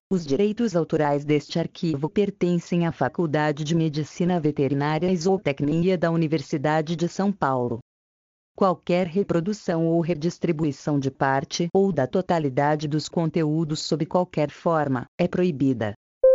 Os direitos autorais deste arquivo pertencem à Faculdade de Medicina Veterinária e Zootecnia da Universidade de São Paulo. Qualquer reprodução ou redistribuição de parte ou da totalidade dos conteúdos sob qualquer forma é proibida.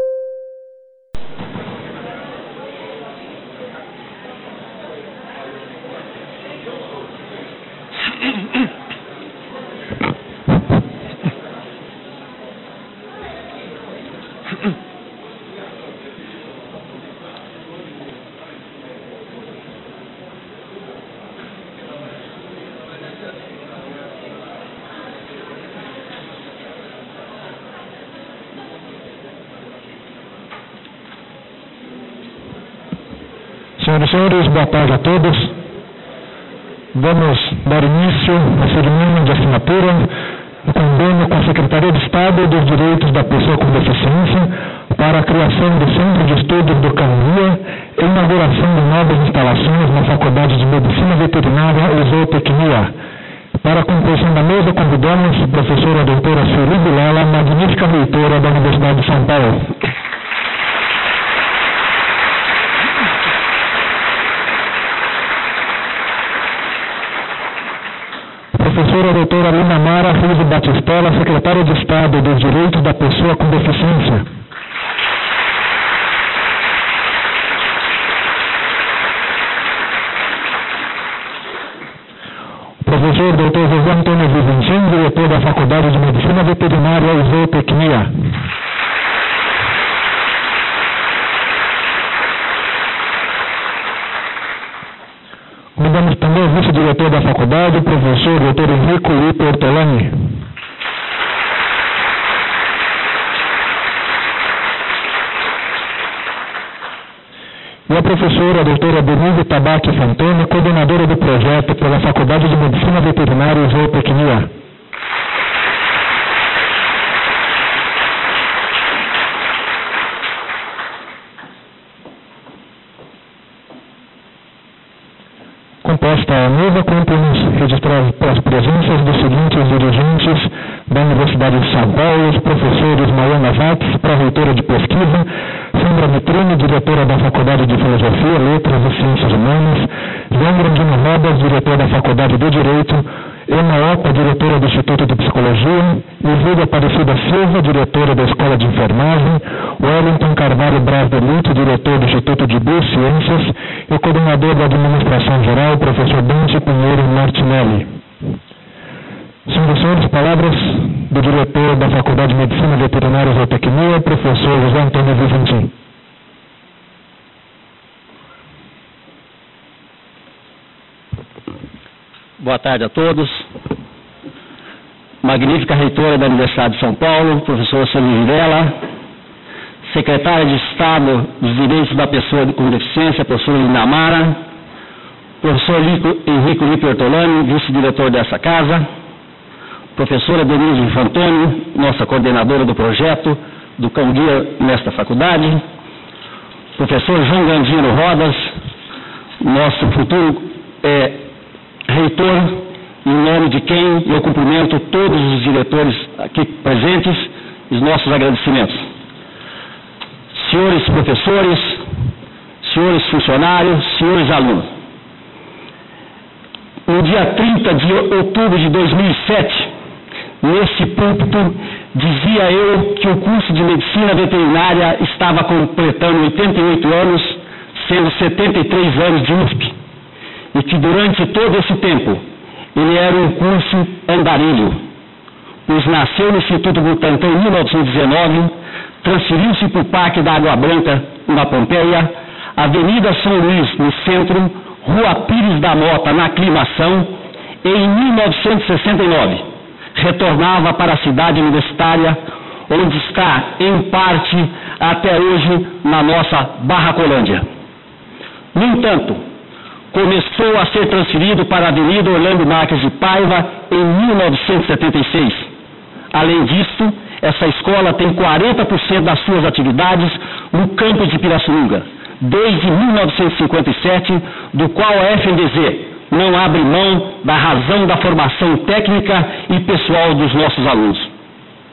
Senhoras e senhores, boa tarde a todos. Vamos dar início à cerimônia de assinatura do convênio com a Secretaria de Estado dos Direitos da Pessoa com Deficiência para a criação do Centro de Estudos do Cão-Guia e inauguração de novas instalações na Faculdade de Medicina Veterinária e Zootecnia. Para a composição da mesa, convidamos a professora doutora Sueli Vilela, magnífica reitora da Universidade de São Paulo. Professora doutora Lina Mara Riso Batistella, secretária de Estado dos Direitos da Pessoa com Deficiência. Professor doutor José Antônio Vicentim, diretor da Faculdade de Medicina Veterinária e Zootecnia. Convidamos também o vice-diretor da faculdade, o professor Dr. Henrico Lipe Ortolani. E a professora doutora Denise Tabaque Fantoni, coordenadora do projeto pela Faculdade de Medicina Veterinária e Zootecnia. Composta a mesa, cumprimos registrar as presenças dos seguintes dirigentes da Universidade de São Paulo, os professores Maiana Vates, pró-reitora de pesquisa, Sandra Vitrini, diretora da Faculdade de Filosofia, Letras e Ciências Humanas, João Grandino Rodas, diretor da Faculdade de Direito, Emma Opa, diretora do Instituto de Psicologia, Isilda Aparecida Silva, diretora da Escola de Enfermagem, Wellington Carvalho Braz de Lito, diretor do Instituto de Biociências, e o coordenador da Administração Geral, professor Dante Pinheiro Martinelli. Senhoras e senhores, palavras do diretor da Faculdade de Medicina Veterinária e Zootecnia, professor José Antônio Vicentim. Boa tarde a todos. Magnífica reitora da Universidade de São Paulo, professora Sueli Vilela, secretária de Estado dos Direitos da Pessoa com Deficiência, professora Lina Mara, professor Henrico Lipe Ortolani, vice-diretor dessa casa, professora Denise Fantoni, nossa coordenadora do projeto do Cão-Guia nesta faculdade, professor João Grandino Rodas, nosso futuro reitor, em nome de quem eu cumprimento todos os diretores aqui presentes, os nossos agradecimentos. Senhores professores, senhores funcionários, senhores alunos. No dia 30 de outubro de 2007, nesse púlpito, dizia eu que o curso de Medicina Veterinária estava completando 88 anos, sendo 73 anos de USP, e que durante todo esse tempo ele era um curso andarilho, pois nasceu no Instituto Butantan em 1919, transferiu-se para o Parque da Água Branca, na Pompeia, Avenida São Luís, no centro, Rua Pires da Mota, na Aclimação, e em 1969 retornava para a cidade universitária, onde está, em parte, até hoje, na nossa Barracolândia. No entanto, começou a ser transferido para a Avenida Orlando Marques de Paiva em 1976. Além disso, essa escola tem 40% das suas atividades no campus de Pirassununga, desde 1957, do qual a FNDZ não abre mão da razão da formação técnica e pessoal dos nossos alunos.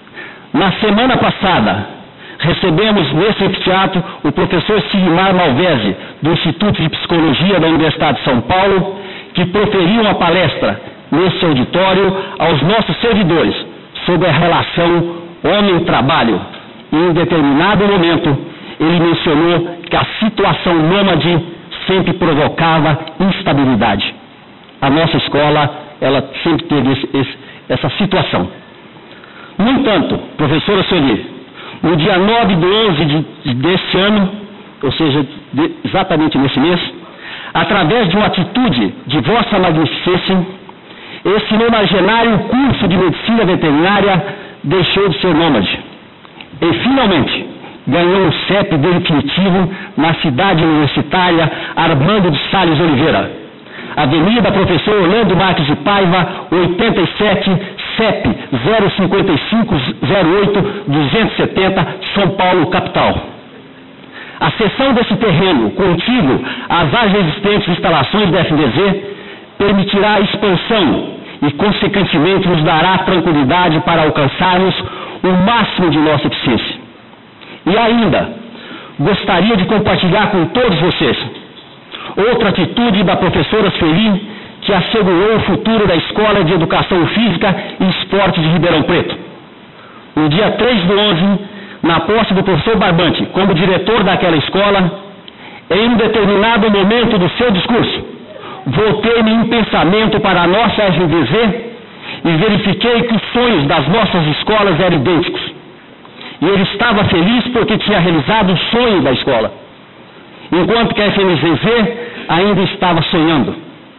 Na semana passada, recebemos nesse anfiteatro o professor Sigmar Malvese, do Instituto de Psicologia da Universidade de São Paulo, que proferiu uma palestra nesse auditório aos nossos servidores sobre a relação homem-trabalho. E em determinado momento, ele mencionou que a situação nômade sempre provocava instabilidade. A nossa escola, ela sempre teve essa situação. No entanto, professora Sueli, no dia 9/11 deste ano, ou seja, exatamente nesse mês, através de uma atitude de Vossa Magnificência, esse nonagenário curso de Medicina Veterinária deixou de ser nômade. E, finalmente, ganhou o CEP definitivo na cidade universitária Armando de Salles Oliveira, Avenida Professor Orlando Marques de Paiva, 87, CEP 05508-270, São Paulo, capital. A cessão desse terreno, contíguo às já existentes instalações da FVZ, permitirá a expansão e, consequentemente, nos dará tranquilidade para alcançarmos o máximo de nossa eficiência. E ainda, gostaria de compartilhar com todos vocês outra atitude da professora Sueli, que assegurou o futuro da Escola de Educação Física e Esportes de Ribeirão Preto. No dia 3/11, na posse do professor Barbante como diretor daquela escola, em um determinado momento do seu discurso, voltei-me em pensamento para a nossa FVZ e verifiquei que os sonhos das nossas escolas eram idênticos. E ele estava feliz porque tinha realizado o sonho da escola, enquanto que a FMZZ ainda estava sonhando.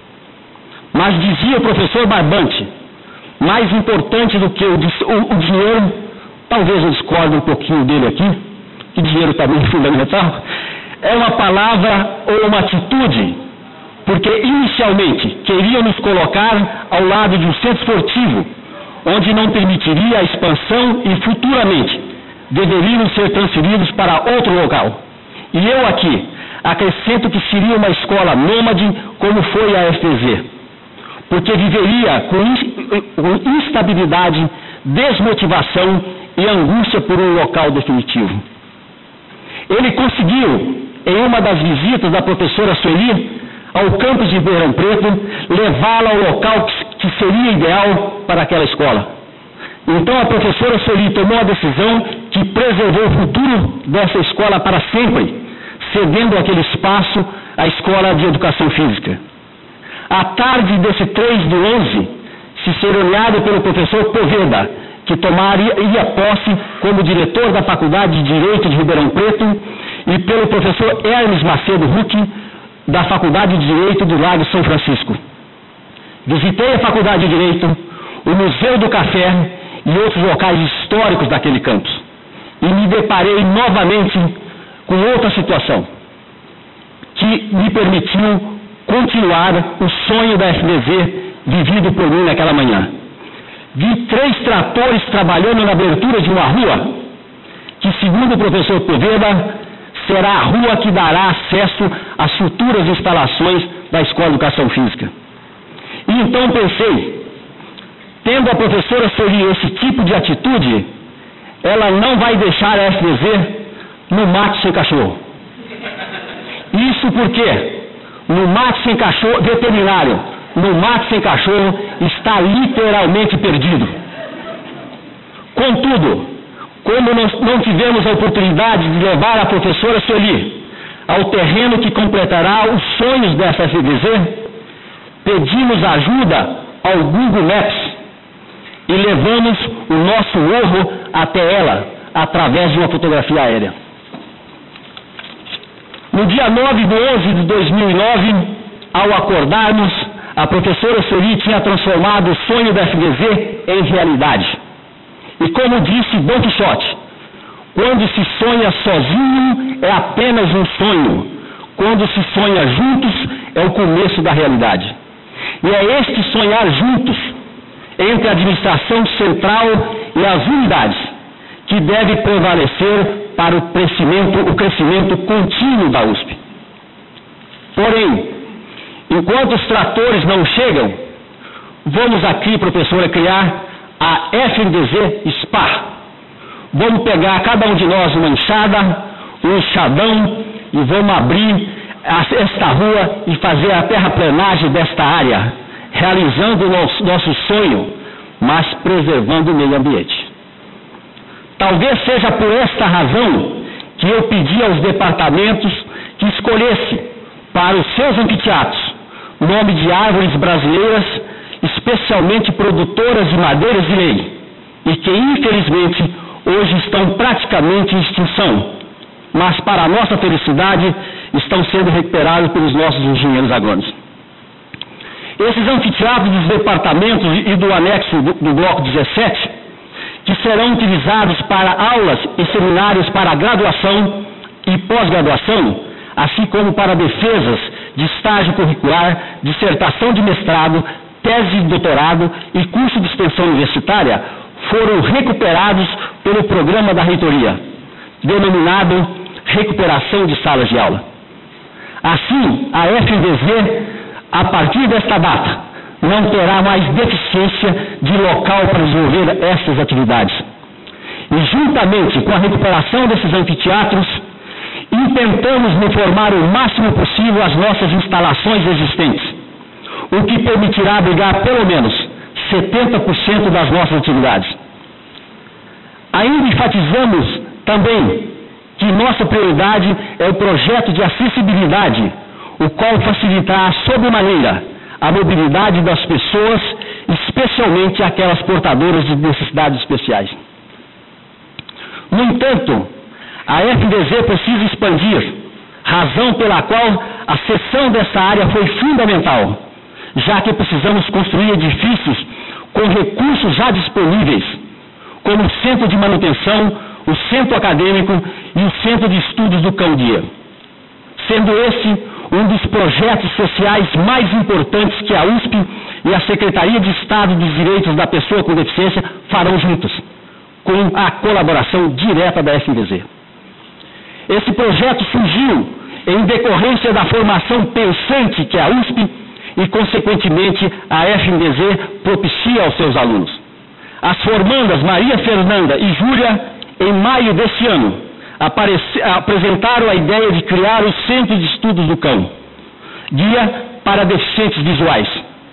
Mas dizia o professor Barbante, mais importante do que o dinheiro, talvez eu discorde um pouquinho dele aqui, que dinheiro também é fundamental, é uma palavra ou uma atitude, porque inicialmente queria nos colocar ao lado de um centro esportivo, onde não permitiria a expansão e futuramente deveriam ser transferidos para outro local. E eu aqui acrescento que seria uma escola nômade como foi a FPZ, porque viveria com instabilidade, desmotivação e angústia por um local definitivo. Ele conseguiu, em uma das visitas da professora Sueli ao campus de Ribeirão Preto, levá-la ao local que seria ideal para aquela escola. Então a professora Sueli tomou a decisão que preservou o futuro dessa escola para sempre, cedendo aquele espaço à Escola de Educação Física. À tarde desse 3/11, se cerimoniado pelo professor Poveda, que tomaria posse como diretor da Faculdade de Direito de Ribeirão Preto, e pelo professor Hermes Macedo Huck, da Faculdade de Direito do Lago São Francisco. Visitei a Faculdade de Direito, o Museu do Café e outros locais históricos daquele campus, e me deparei novamente com outra situação, que me permitiu continuar o sonho da FVZ vivido por mim naquela manhã. Vi 3 tratores trabalhando na abertura de uma rua, que, segundo o professor Poveda, será a rua que dará acesso às futuras instalações da Escola de Educação Física. E então pensei, tendo a professora Sueli esse tipo de atitude, ela não vai deixar a FVZ no mato sem cachorro. Isso porque no mato sem cachorro, veterinário, no mato sem cachorro está literalmente perdido. Contudo, como nós não tivemos a oportunidade de levar a professora Sueli ao terreno que completará os sonhos dessa FVZ, pedimos ajuda ao Google Maps e levamos o nosso morro até ela, através de uma fotografia aérea. No dia 9/11 de 2009, ao acordarmos, a professora Sueli tinha transformado o sonho da FVZ em realidade. E como disse Dom Quixote, quando se sonha sozinho é apenas um sonho, quando se sonha juntos é o começo da realidade. E é este sonhar juntos, entre a administração central e as unidades, que deve prevalecer para o crescimento contínuo da USP. Porém, enquanto os tratores não chegam, vamos aqui, professora, criar a FVZ SPA, vamos pegar cada um de nós uma enxada, um enxadão e vamos abrir esta rua e fazer a terraplenagem desta área, realizando o nosso sonho, mas preservando o meio ambiente. Talvez seja por esta razão que eu pedi aos departamentos que escolhesse para os seus anfiteatros nome de árvores brasileiras, especialmente produtoras de madeiras de lei, e que infelizmente hoje estão praticamente em extinção, mas para a nossa felicidade estão sendo recuperados pelos nossos engenheiros agrônomos. Esses anfiteatros dos departamentos e do anexo do bloco 17, que serão utilizados para aulas e seminários para graduação e pós-graduação, assim como para defesas de estágio curricular, dissertação de mestrado, tese de doutorado e curso de extensão universitária, foram recuperados pelo programa da reitoria, denominado Recuperação de Salas de Aula. Assim, a FVZ, a partir desta data, não terá mais deficiência de local para desenvolver estas atividades. E juntamente com a recuperação desses anfiteatros, intentamos reformar o máximo possível as nossas instalações existentes, o que permitirá abrigar pelo menos 70% das nossas atividades. Ainda enfatizamos também que nossa prioridade é o projeto de acessibilidade, o qual facilitará sobremaneira a mobilidade das pessoas, especialmente aquelas portadoras de necessidades especiais. No entanto, a FVZ precisa expandir, razão pela qual a cessão dessa área foi fundamental, já que precisamos construir edifícios com recursos já disponíveis, como o Centro de Manutenção, o Centro Acadêmico e o Centro de Estudos do Cão-Guia, sendo esse um dos projetos sociais mais importantes que a USP e a Secretaria de Estado dos Direitos da Pessoa com Deficiência farão juntos, com a colaboração direta da FVZ. Esse projeto surgiu em decorrência da formação pensante que a USP e, consequentemente, a FVZ propicia aos seus alunos. As formandas Maria Fernanda e Júlia, em maio deste ano, apresentaram a ideia de criar o Centro de Estudos do Cão, guia para deficientes visuais.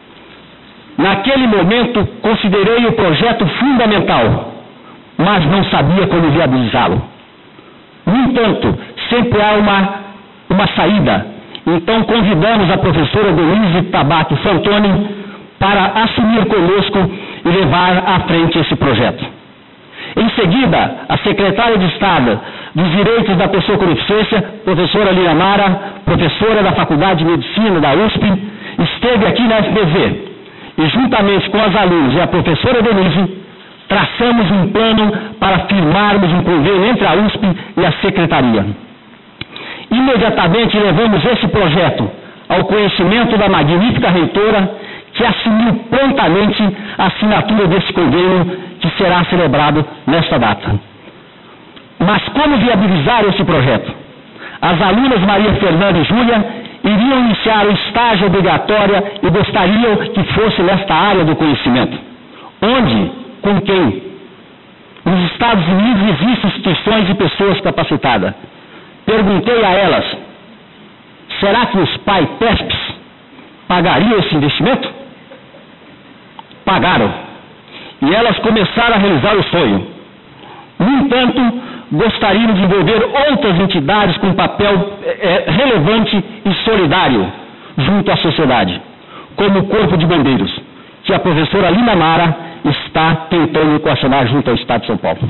Naquele momento, considerei o projeto fundamental, mas não sabia como viabilizá-lo. No entanto, sempre há uma saída. Então, convidamos a professora Denise Tabato Fantoni para assumir conosco e levar à frente esse projeto. Em seguida, a secretária de Estado dos Direitos da Pessoa com Deficiência, professora Lina Mara, professora da Faculdade de Medicina da USP, esteve aqui na FVZ e, juntamente com as alunas e a professora Denise, traçamos um plano para firmarmos um convênio entre a USP e a Secretaria. Imediatamente levamos esse projeto ao conhecimento da magnífica reitora, que assumiu prontamente a assinatura desse convênio, que será celebrado nesta data. Mas como viabilizar esse projeto? As alunas Maria Fernanda e Júlia iriam iniciar o estágio obrigatório e gostariam que fosse nesta área do conhecimento. Onde? Com quem? Nos Estados Unidos existem instituições de pessoas capacitadas. Perguntei a elas, será que os PAI-PESPs pagariam esse investimento? Pagaram. E elas começaram a realizar o sonho. No entanto, gostariam de envolver outras entidades com papel relevante e solidário junto à sociedade, como o Corpo de Bombeiros, que a professora Lina Mara está tentando equacionar junto ao Estado de São Paulo.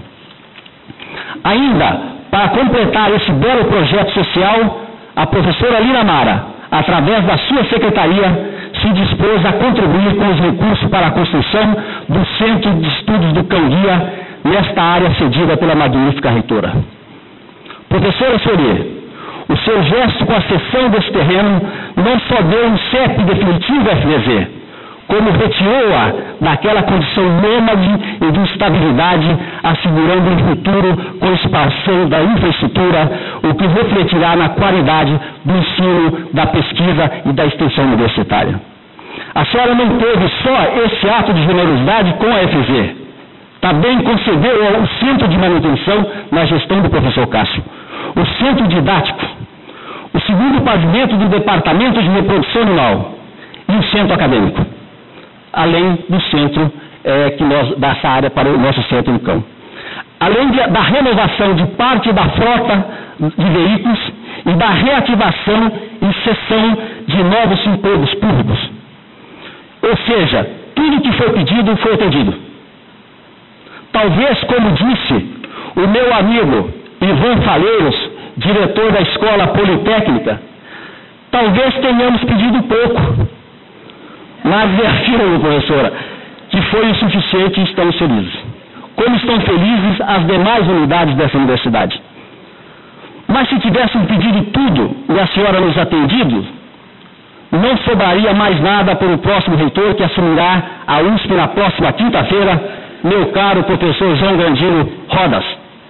Ainda, para completar esse belo projeto social, a professora Lina Mara, através da sua secretaria, se dispôs a contribuir com os recursos para a construção do Centro de Estudos do Cão-Guia nesta área cedida pela magnífica reitora. Professora Soler, o seu gesto com a cessão desse terreno não só deu um CEP definitivo à FVZ, como retirou-a daquela condição nômade e de instabilidade, assegurando um futuro com expansão da infraestrutura, o que refletirá na qualidade do ensino, da pesquisa e da extensão universitária. A senhora não teve só esse ato de generosidade com a FVZ, Também concedeu ao Centro de Manutenção, na gestão do professor Cássio, o Centro Didático, o segundo pavimento do Departamento de Reprodução Animal e o Centro Acadêmico, além do centro dessa área para o nosso centro do cão. Além da renovação de parte da frota de veículos e da reativação e cessão de novos empregos públicos. Ou seja, tudo que foi pedido foi atendido. Talvez, como disse o meu amigo Ivan Faleiros, diretor da Escola Politécnica, talvez tenhamos pedido pouco, mas afirmo, professora, que foi o suficiente e estamos felizes. Como estão felizes as demais unidades dessa universidade. Mas se tivéssemos pedido tudo e a senhora nos atendido, não sobraria mais nada para o próximo reitor que assumirá a USP na próxima quinta-feira, meu caro professor João Grandino Rodas.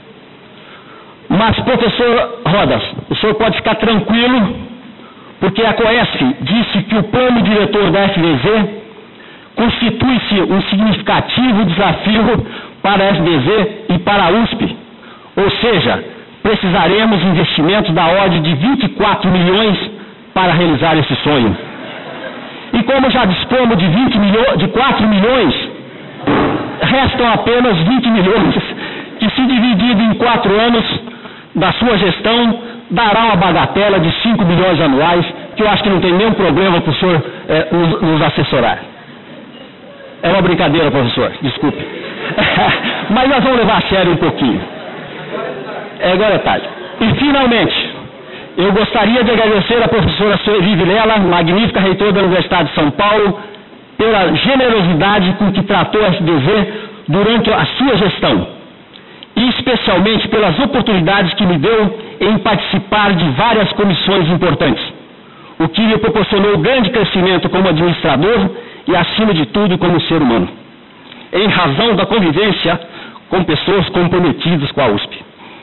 Mas, professor Rodas, o senhor pode ficar tranquilo, porque a COESF disse que o plano diretor da FVZ constitui-se um significativo desafio para a FVZ e para a USP. Ou seja, precisaremos de investimentos da ordem de 24 milhões para realizar esse sonho. E como já dispomos de 4 milhões, restam apenas 20 milhões, que se dividido em 4 anos da sua gestão, dará uma bagatela de 5 milhões anuais, que eu acho que não tem nenhum problema para o senhor nos assessorar. É uma brincadeira, professor, desculpe. Mas nós vamos levar a sério um pouquinho. Agora é tarde. E, finalmente, eu gostaria de agradecer à professora Sueli Vilela, magnífica reitora da Universidade de São Paulo, pela generosidade com que tratou a FVZ durante a sua gestão, e especialmente pelas oportunidades que me deu em participar de várias comissões importantes, o que me proporcionou grande crescimento como administrador e, acima de tudo, como ser humano, em razão da convivência com pessoas comprometidas com a USP.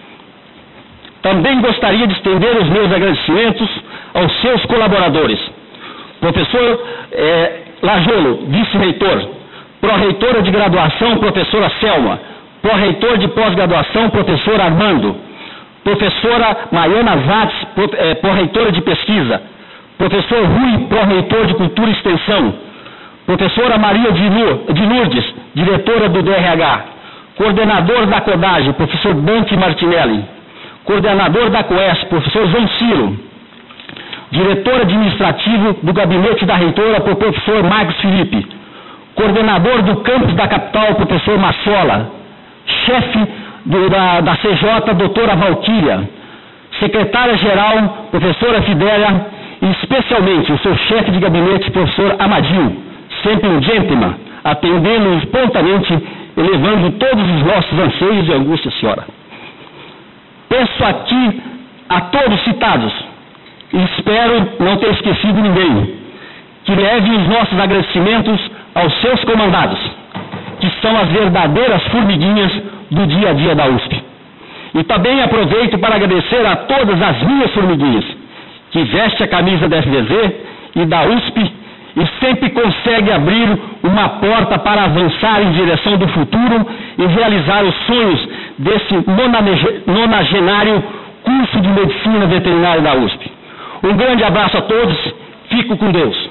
Também gostaria de estender os meus agradecimentos aos seus colaboradores. Professor Lajolo, vice-reitor, pró-reitora de graduação, professora Selma, pró-reitor de pós-graduação, professor Armando, professora Maiana Zatz, pró-reitora de pesquisa, professor Rui, pró-reitor de cultura e extensão, professora Maria de Lourdes, diretora do DRH, coordenador da CODAGE, professor Dante Martinelli, coordenador da COESP, professor João Ciro, diretor administrativo do gabinete da reitora, professor Marcos Felipe, coordenador do campus da capital, professor Massola, chefe da CJ, doutora Valquíria, secretária-geral, professora Fidélia, e especialmente o seu chefe de gabinete, professor Amadil, sempre um gentleman, atendendo-nos prontamente, elevando todos os nossos anseios e angústias, senhora. Peço aqui a todos citados, e espero não ter esquecido ninguém, que leve os nossos agradecimentos aos seus comandados, que são as verdadeiras formiguinhas do dia a dia da USP. E também aproveito para agradecer a todas as minhas formiguinhas, que vestem a camisa da FVZ e da USP e sempre conseguem abrir uma porta para avançar em direção do futuro e realizar os sonhos desse nonagenário curso de Medicina Veterinária da USP. Um grande abraço a todos, fico com Deus.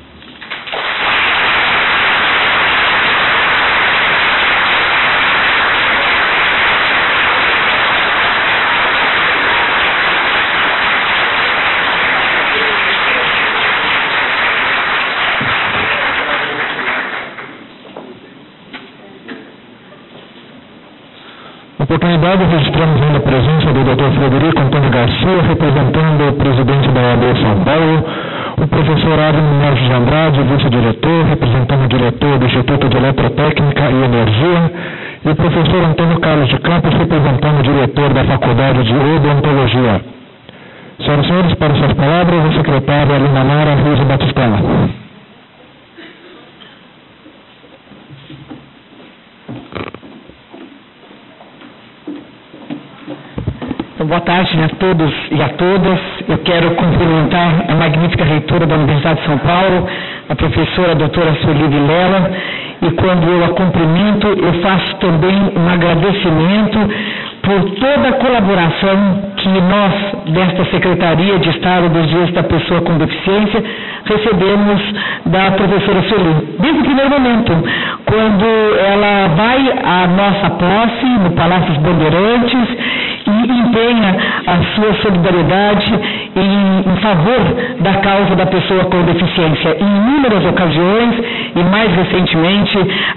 Oportunidade, registramos ainda a presença do Dr. Frederico Antônio Garcia, representando o presidente da OAB São Paulo, o professor Arno Nerges Andrade, vice-diretor, representando o diretor do Instituto de Eletrotécnica e Energia, e o professor Antônio Carlos de Campos, representando o diretor da Faculdade de Odontologia. Senhoras e senhores, para suas palavras, a secretária Lina Mara Ruiz Batistella. Boa tarde a todos e a todas. Eu quero cumprimentar a magnífica reitora da Universidade de São Paulo, a professora doutora Sueli Vilela, e quando eu a cumprimento, eu faço também um agradecimento por toda a colaboração que nós, desta Secretaria de Estado dos Direitos da Pessoa com Deficiência, recebemos da professora Sueli. Desde o primeiro momento, quando ela vai à nossa posse, no Palácio dos Bandeirantes, e empenha a sua solidariedade em favor da causa da pessoa com deficiência. Em inúmeras ocasiões, e mais recentemente,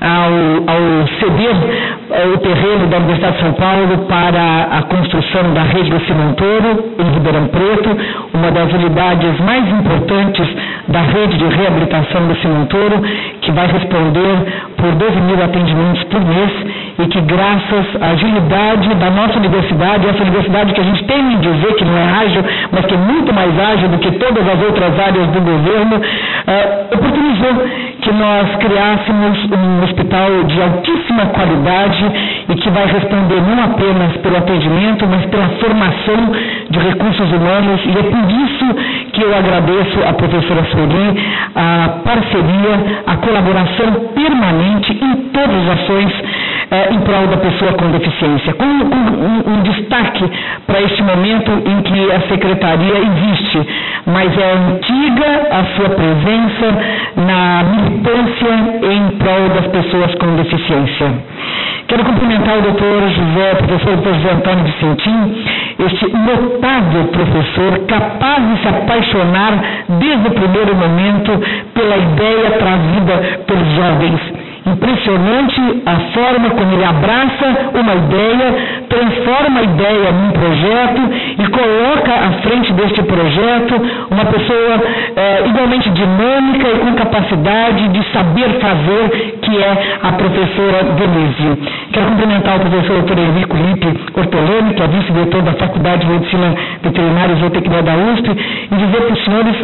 ao ceder o terreno da Universidade de São Paulo para a construção da rede do Cimontouro, em Ribeirão Preto, uma das unidades mais importantes da rede de reabilitação do Cimontouro, que vai responder por 12.000 atendimentos por mês e que, graças à agilidade da nossa universidade, essa universidade que a gente tem em dizer que não é ágil, mas que é muito mais ágil do que todas as outras áreas do governo, oportunizou que nós criássemos um hospital de altíssima qualidade e que vai responder não apenas pelo atendimento, mas pela formação de recursos humanos, e é por isso que eu agradeço à professora Sueli a parceria, a colaboração permanente em todas as ações em prol da pessoa com deficiência, com um destaque para este momento em que a Secretaria existe, mas é antiga a sua presença na militância em prol das pessoas com deficiência. Quero cumprimentar o doutor José, professor José Antônio Vicentim, este notável professor capaz de se apaixonar desde o primeiro momento pela ideia trazida pelos jovens. Impressionante a forma como ele abraça uma ideia, transforma a ideia num projeto e coloca à frente deste projeto uma pessoa igualmente dinâmica e com capacidade de saber fazer, que é a professora Denise. Quero cumprimentar o professor Dr. Henrico Lippe Ortolani, que é vice-diretor da Faculdade de Medicina Veterinária e Zootecnia da USP, e dizer para os senhores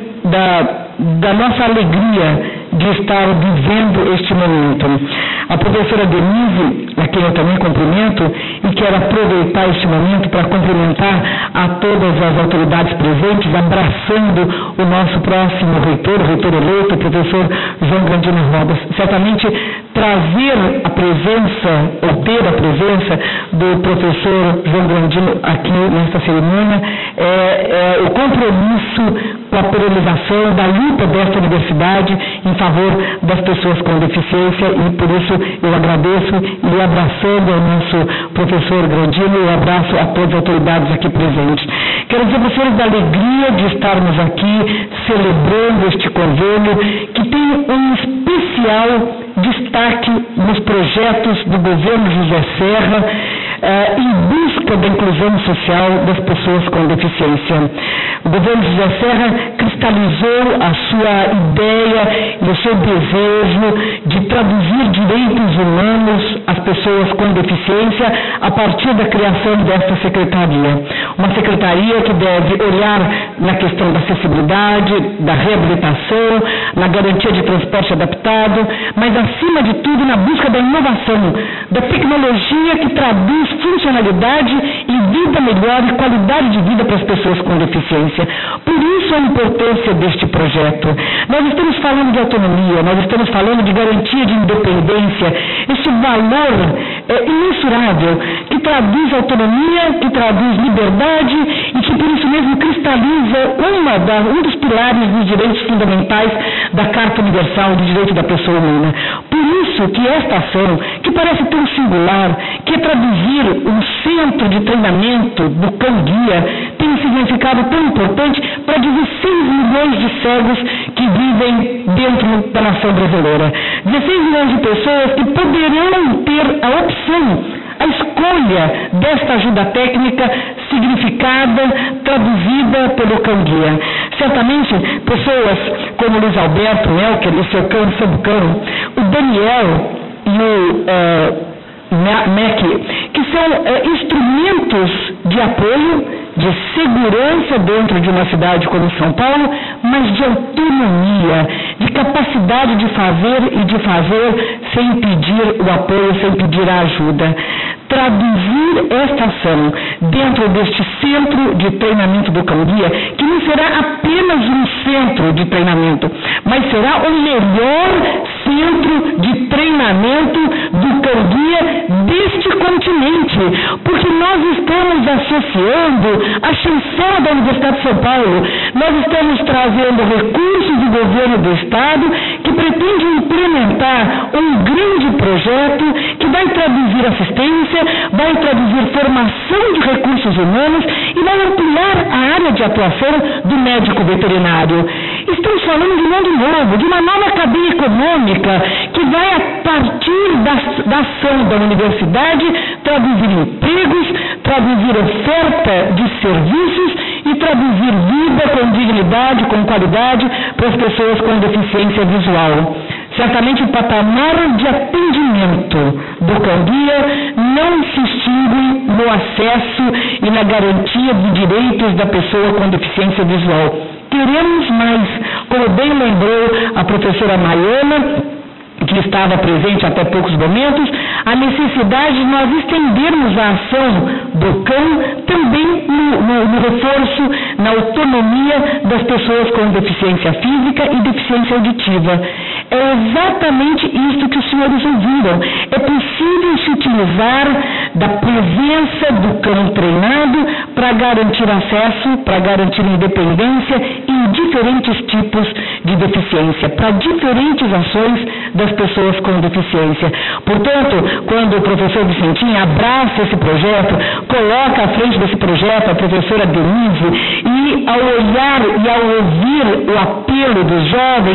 da nossa alegria de estar vivendo este momento. A professora Denise, a quem eu também cumprimento, e quero aproveitar este momento para cumprimentar a todas as autoridades presentes, abraçando o nosso próximo reitor, o reitor eleito, o professor João Grandino Rodas. Certamente trazer a presença, ou ter a presença do professor João Grandino aqui nesta cerimônia é o compromisso com a perennização da luta desta universidade em favor das pessoas com deficiência, e por isso eu agradeço, e abraçando ao nosso professor Grandino, eu abraço a todas as autoridades aqui presentes. Quero dizer para vocês da alegria de estarmos aqui celebrando este convênio, que tem um especial destaque nos projetos do governo José Serra, em busca da inclusão social das pessoas com deficiência. O governo José Serra cristalizou a sua ideia e o seu desejo de traduzir direitos humanos às pessoas com deficiência a partir da criação desta secretaria. Uma secretaria que deve olhar na questão da acessibilidade, da reabilitação, na garantia de transporte adaptado, mas acima de tudo na busca da inovação, da tecnologia que traduz funcionalidade e vida melhor e qualidade de vida para as pessoas com deficiência. Por isso a importância deste projeto. Nós estamos falando de autonomia, nós estamos falando de garantia de independência, este valor imensurável que traduz autonomia, que traduz liberdade e que por isso mesmo cristaliza um dos pilares dos direitos fundamentais da Carta Universal do Direito da Pessoa Humana. Por isso que esta ação, que parece tão singular, que é traduzir um centro de treinamento do cão-guia, tem um significado tão importante para 16 milhões de cegos que vivem dentro da nação brasileira. 16 milhões de pessoas que poderão ter a opção, a escolha desta ajuda técnica significada, traduzida pelo cão-guia. Certamente, pessoas como Luiz Alberto Melker e seu cão Sabucão, o Daniel e o Mac, que são instrumentos de apoio, de segurança dentro de uma cidade como São Paulo, mas de autonomia, de capacidade de fazer e de fazer sem pedir o apoio, sem pedir a ajuda. Traduzir esta ação dentro deste centro de treinamento do cão-guia, que não será apenas um centro de treinamento, mas será o melhor centro de treinamento do Canguia deste continente, porque nós estamos associando a chancela da Universidade de São Paulo, nós estamos trazendo recursos do governo do Estado que pretende implementar um grande projeto que vai traduzir assistência, vai traduzir formação de recursos humanos e vai ampliar a área de atuação do médico veterinário. Estamos falando de um mundo novo, de uma nova cadeia econômica que vai, a partir da ação da universidade, traduzir empregos, traduzir oferta de serviços e traduzir vida com dignidade, com qualidade para as pessoas com deficiência visual. Certamente o patamar de atendimento do Canguia não se extingue no acesso e na garantia de direitos da pessoa com deficiência visual. Queremos mais, como bem lembrou a professora Maiana, que estava presente até poucos momentos, a necessidade de nós estendermos a ação do CAN também no reforço, na autonomia das pessoas com deficiência física e deficiência auditiva. É exatamente isso que os senhores ouviram. É possível se utilizar da presença do CAN treinado para garantir acesso, para garantir independência em diferentes tipos de deficiência, para diferentes ações das pessoas com deficiência. Portanto, quando o professor Vicentinho abraça esse projeto, coloca à frente desse projeto a professora Denise, e ao olhar e ao ouvir o apelo dos jovens,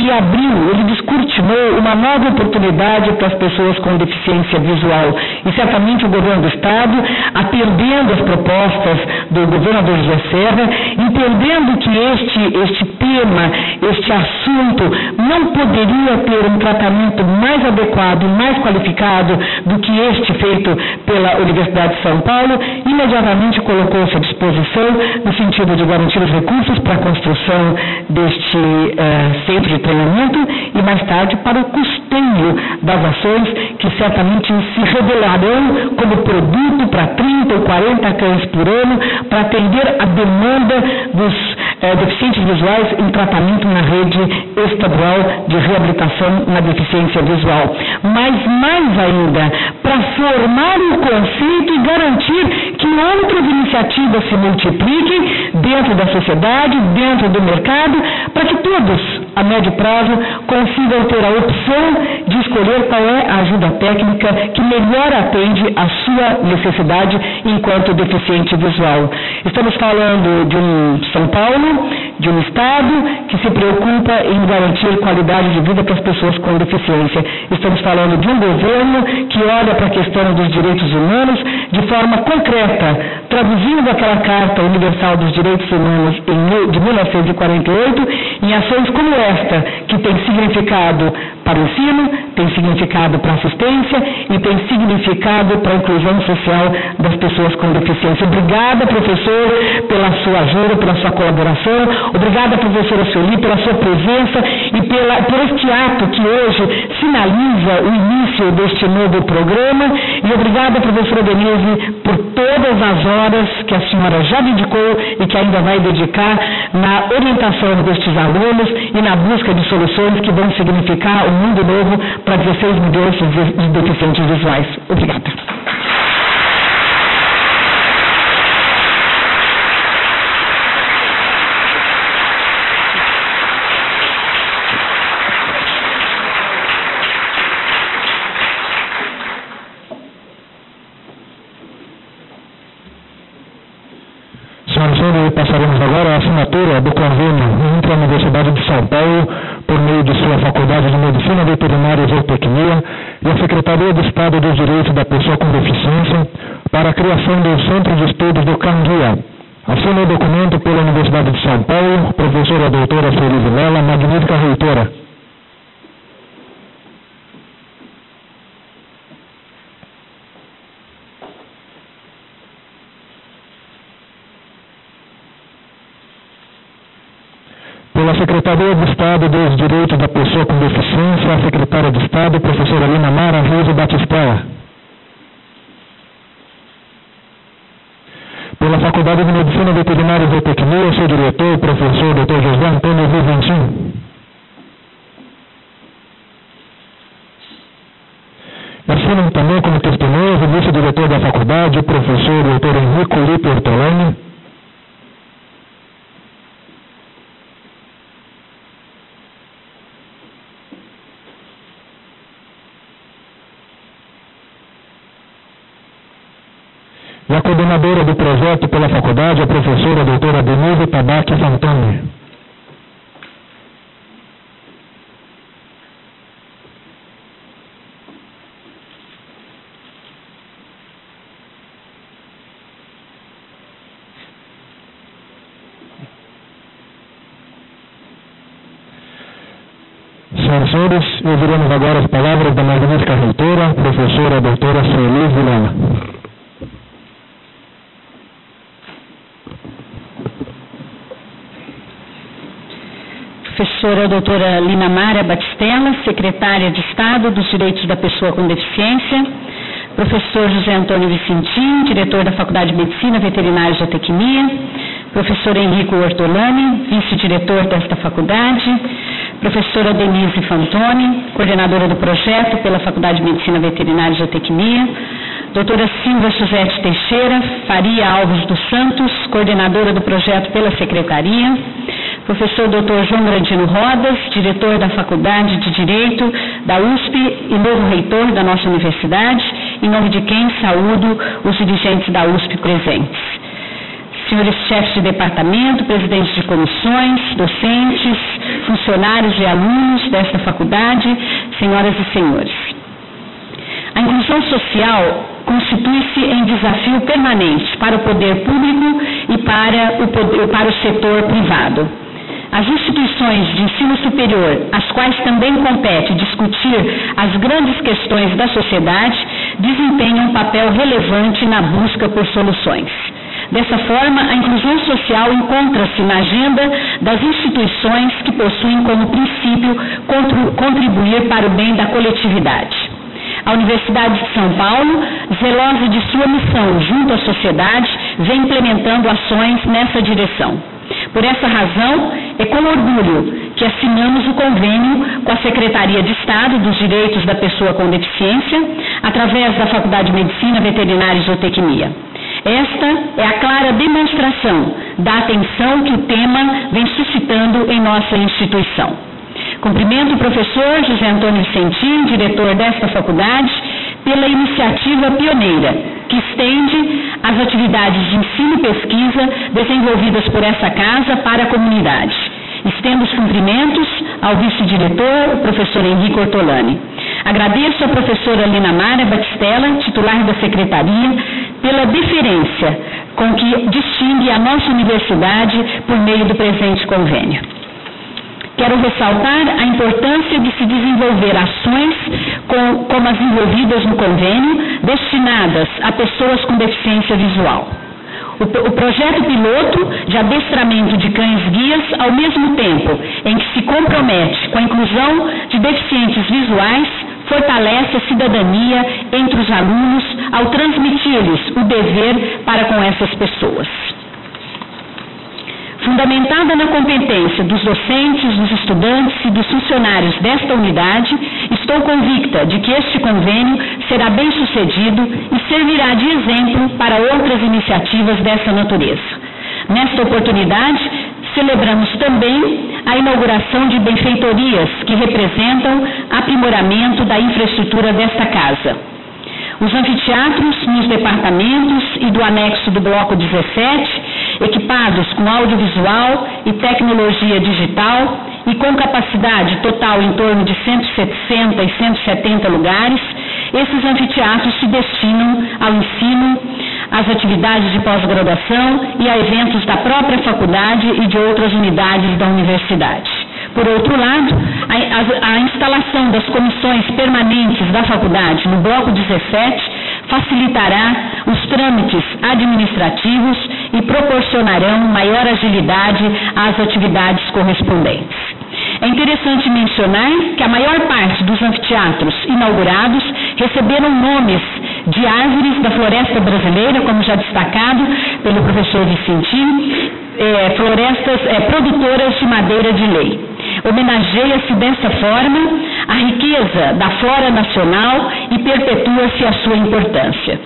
ele descortinou uma nova oportunidade para as pessoas com deficiência visual. E certamente o governo do Estado, atendendo as propostas do governador José Serra, entendendo que este tema, este assunto, não poderia ter um tratamento mais adequado e mais qualificado do que este feito pela Universidade de São Paulo, imediatamente colocou-se à disposição no sentido de garantir os recursos para a construção deste centro de treinamento e mais tarde para o custeio das ações que certamente se revelarão como produto para 30 ou 40 cães por ano para atender a demanda dos deficientes visuais em tratamento na rede estadual de reabilitação na deficiência visual. Mas mais ainda, para formar o conceito e garantir que outras iniciativas se multipliquem dentro da sociedade, dentro do mercado, para que todos, a médio prazo, consigam ter a opção de escolher qual é a ajuda técnica que melhor atende a sua necessidade enquanto deficiente visual. Estamos falando de um São Paulo, de um Estado que se preocupa em garantir qualidade de vida para as pessoas com deficiência. Estamos falando de um governo que olha para a questão dos direitos humanos de forma concreta, traduzindo aquela Carta Universal dos Direitos Humanos de 1948 em ações como esta, que tem significado para o ensino, tem significado para a assistência e tem significado para a inclusão social das pessoas com deficiência. Obrigada, professor, pela sua ajuda, pela sua colaboração. Obrigada, professora Sueli, pela sua presença e por este ato que hoje sinaliza o início deste novo programa. E obrigada, professora Denise, por todas as horas que a senhora já dedicou e que ainda vai dedicar na orientação destes alunos e na busca de soluções que vão significar um mundo novo para 16 milhões de deficientes visuais. Obrigada. Passaremos agora a assinatura do convênio entre a Universidade de São Paulo, por meio de sua Faculdade de Medicina Veterinária e Zootecnia, e a Secretaria de Estado dos Direitos da Pessoa com Deficiência, para a criação do Centro de Estudos do Canguia. Assina o documento pela Universidade de São Paulo, professora doutora Sueli Vilela, magnífica reitora. Pela Secretaria de Estado dos Direitos da Pessoa com Deficiência, a secretária de Estado, professora Lina Mara Rose Batistella. Pela Faculdade de Medicina Veterinária e Zootecnia, seu diretor, o professor Dr. José Antônio Vicentim. faculdade, o professor Dr. Henrico Lipe Ortolani. E a coordenadora do projeto pela faculdade, a professora doutora Denise Tabaque Fantoni. Senhoras e senhores, ouviremos agora as palavras da magnífica reitora, professora doutora Sueli Vilela. Professora doutora Linamara Batistella, secretária de Estado dos Direitos da Pessoa com Deficiência, professor José Antônio Vicentim, diretor da Faculdade de Medicina Veterinária e Zootecnia, professor Henrico Ortolani, vice-diretor desta faculdade, professora Denise Fantoni, coordenadora do projeto pela Faculdade de Medicina Veterinária e Zootecnia, doutora Silva Suzete Teixeira Faria Alves dos Santos, coordenadora do projeto pela Secretaria, professor Dr. João Grandino Rodas, diretor da Faculdade de Direito da USP e novo reitor da nossa universidade, em nome de quem saúdo os dirigentes da USP presentes. Senhores chefes de departamento, presidentes de comissões, docentes, funcionários e alunos desta faculdade, senhoras e senhores. A inclusão social constitui-se em desafio permanente para o poder público e para o setor privado. As instituições de ensino superior, às quais também compete discutir as grandes questões da sociedade, desempenham um papel relevante na busca por soluções. Dessa forma, a inclusão social encontra-se na agenda das instituições que possuem como princípio contribuir para o bem da coletividade. A Universidade de São Paulo, zelosa de sua missão junto à sociedade, vem implementando ações nessa direção. Por essa razão, é com orgulho que assinamos o convênio com a Secretaria de Estado dos Direitos da Pessoa com Deficiência, através da Faculdade de Medicina Veterinária e Zootecnia. Esta é a clara demonstração da atenção que o tema vem suscitando em nossa instituição. Cumprimento o professor José Antônio Vicentim, diretor desta faculdade, pela iniciativa pioneira, que estende as atividades de ensino e pesquisa desenvolvidas por essa casa para a comunidade. Estendo os cumprimentos ao vice-diretor, o professor Henrico Ortolani. Agradeço à professora Linamara Batistella, titular da secretaria, pela deferência com que distingue a nossa universidade por meio do presente convênio. Quero ressaltar a importância de se desenvolver ações como as envolvidas no convênio, destinadas a pessoas com deficiência visual. O projeto piloto de adestramento de cães-guias, ao mesmo tempo em que se compromete com a inclusão de deficientes visuais, fortalece a cidadania entre os alunos ao transmitir-lhes o dever para com essas pessoas. Fundamentada na competência dos docentes, dos estudantes e dos funcionários desta unidade, estou convicta de que este convênio será bem sucedido e servirá de exemplo para outras iniciativas dessa natureza. Nesta oportunidade, celebramos também a inauguração de benfeitorias que representam aprimoramento da infraestrutura desta casa. Os anfiteatros nos departamentos e do anexo do bloco 17, equipados com audiovisual e tecnologia digital e com capacidade total em torno de 160 e 170 lugares, esses anfiteatros se destinam ao ensino, às atividades de pós-graduação e a eventos da própria faculdade e de outras unidades da universidade. Por outro lado, a instalação das comissões permanentes da faculdade no bloco 17 facilitará os trâmites administrativos e proporcionarão maior agilidade às atividades correspondentes. É interessante mencionar que a maior parte dos anfiteatros inaugurados receberam nomes de árvores da floresta brasileira, como já destacado pelo professor Vicentim, florestas produtoras de madeira de lei. Homenageia-se dessa forma a riqueza da flora nacional e perpetua-se a sua importância.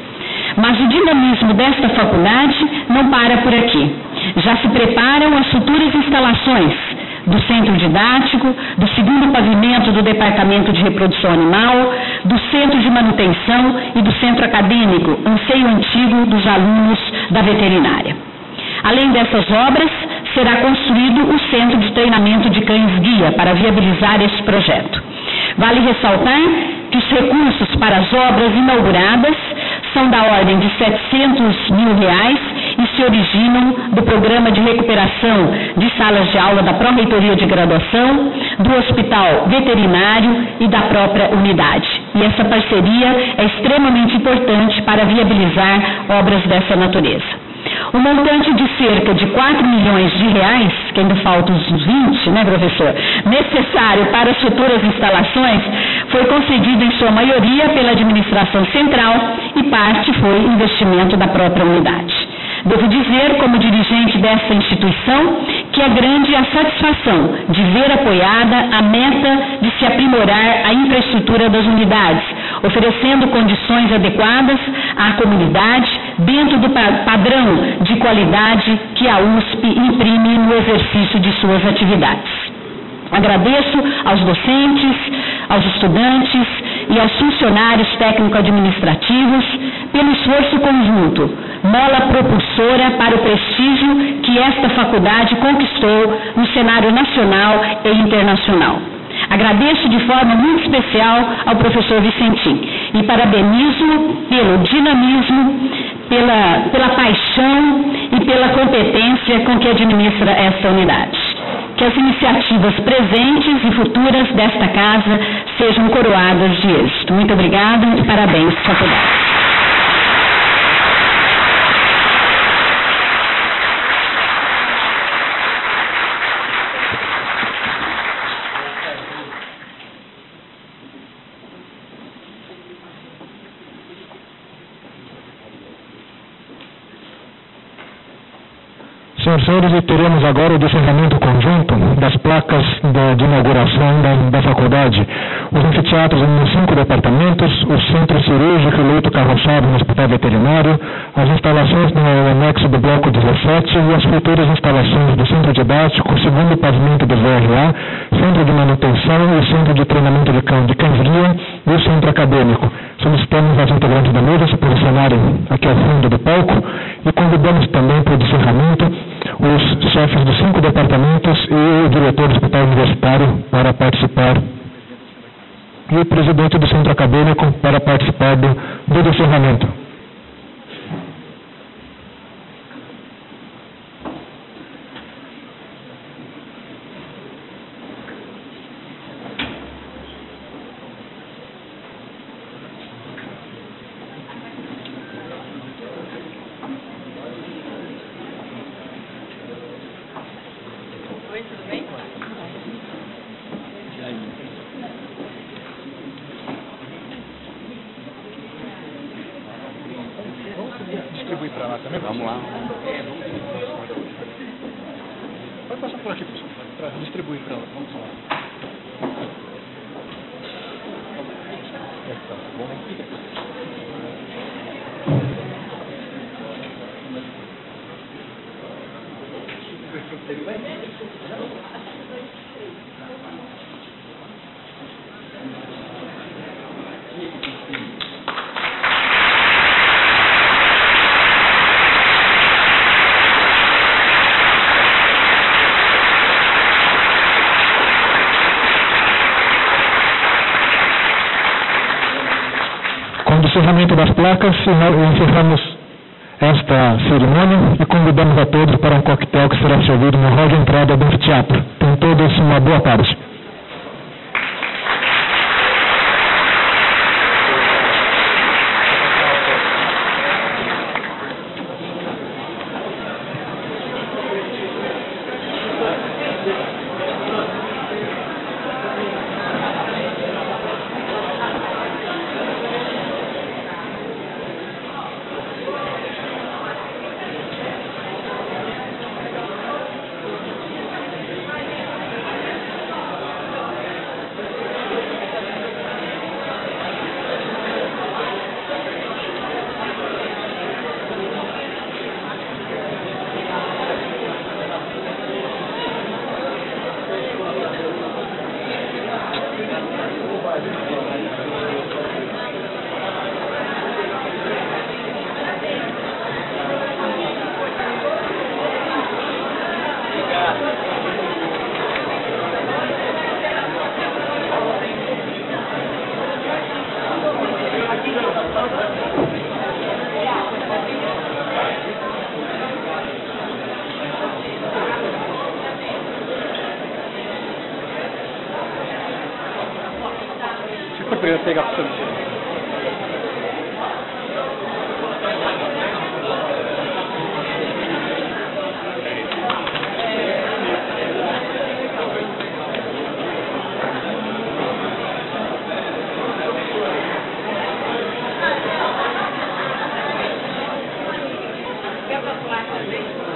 Mas o dinamismo desta faculdade não para por aqui. Já se preparam as futuras instalações do centro didático, do segundo pavimento do Departamento de Reprodução Animal, do centro de manutenção e do centro acadêmico, anseio antigo dos alunos da veterinária. Além dessas obras, será construído o centro de treinamento de cães-guia para viabilizar esse projeto. Vale ressaltar que os recursos para as obras inauguradas são da ordem de R$700 mil e se originam do Programa de Recuperação de Salas de Aula da Pró-Reitoria de Graduação, do Hospital Veterinário e da própria unidade. E essa parceria é extremamente importante para viabilizar obras dessa natureza. O montante de cerca de R$4 milhões, que ainda faltam uns 20, né, professor, necessário para as futuras instalações, foi concedido em sua maioria pela administração central e parte foi investimento da própria unidade. Devo dizer, como dirigente dessa instituição, que é grande a satisfação de ver apoiada a meta de se aprimorar a infraestrutura das unidades, oferecendo condições adequadas à comunidade dentro do padrão de qualidade que a USP imprime no exercício de suas atividades. Agradeço aos docentes, aos estudantes e aos funcionários técnico-administrativos pelo esforço conjunto, mola propulsora para o prestígio que esta faculdade conquistou no cenário nacional e internacional. Agradeço de forma muito especial ao professor Vicentim e parabenizo pelo dinamismo, pela paixão e pela competência com que administra esta unidade. Que as iniciativas presentes e futuras desta casa sejam coroadas de êxito. Muito obrigada e parabéns, faculdade. Senhoras e senhores, teremos agora o descerramento conjunto das placas de inauguração da faculdade. Os anfiteatros nos 5 departamentos, o centro cirúrgico e leito carroçado no hospital veterinário, as instalações no anexo do bloco 17 e as futuras instalações do centro didático, segundo pavimento do VRA, centro de manutenção e o centro de treinamento de cães-guia e o centro acadêmico. Solicitamos aos integrantes da mesa se posicionarem aqui ao fundo do palco e convidamos também para o descerramento os chefes dos 5 departamentos e o diretor do hospital universitário para participar e o presidente do centro acadêmico para participar do descerramento. Distribuir para lá também? Vamos lá. Pode passar por aqui, professor. Para distribuir para lá. Vamos lá. Com o encerramento das placas, encerramos esta cerimônia e convidamos a todos para um coquetel que será servido no hall de entrada do anfiteatro. Tenham todos uma boa tarde. pegar para você. Quer pra falar também?